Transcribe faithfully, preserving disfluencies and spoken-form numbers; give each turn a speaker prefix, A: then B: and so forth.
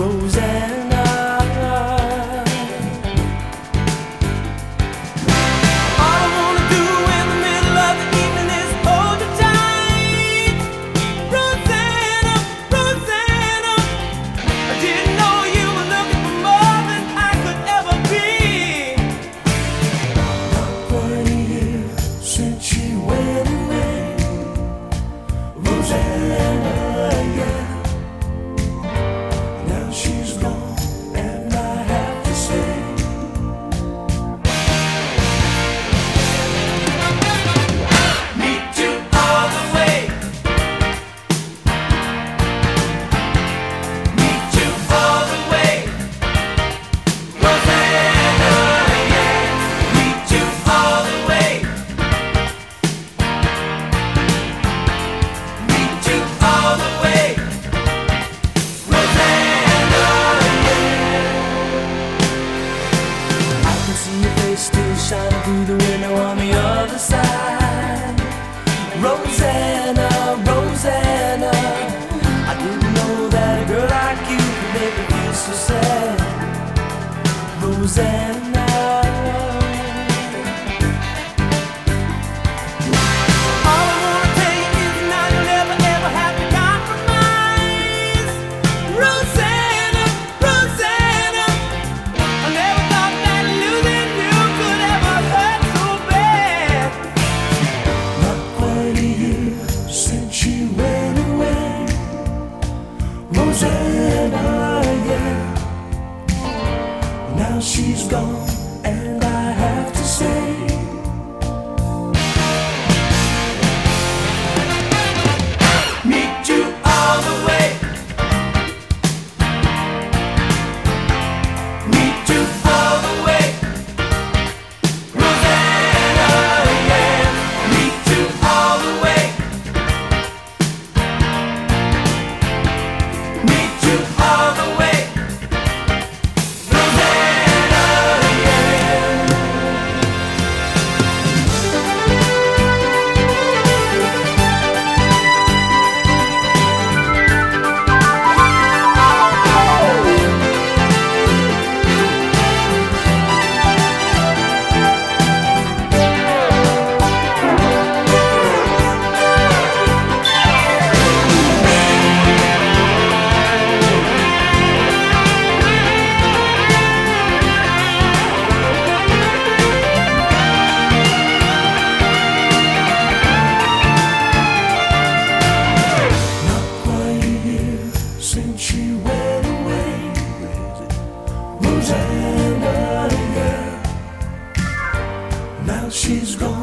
A: Rosanna. All I wanna do in the middle of the evening is hold you tight. Rosanna, Rosanna, I didn't know you were looking for more than I could ever be. Not quite a year since she went away. Rosanna, yeah. Now she's gone, and I have to say, meet you all the way. Meet you all the way. Rosanna, yeah. Meet you all the way. Meet you all the way. Rosanna, yeah. I can see your face still shining through the window on the other side. Rosanna, Rosanna, I didn't know that a girl like you could make me feel so sad. Rosanna, all I wanna tell you is now you'll never ever have to compromise. Rosanna, Rosanna, I never thought that losing you could ever hurt so bad. Not quite a year since she went away. Rosanna, yeah. Now she's gone, and I have to say, meet you all the way. Meet you all the way. Rosanna, yeah. Meet you all the way. Meet you all the way. Rosanna, yeah. Not quite a year since she went away. Rosanna, yeah. Now she's gone.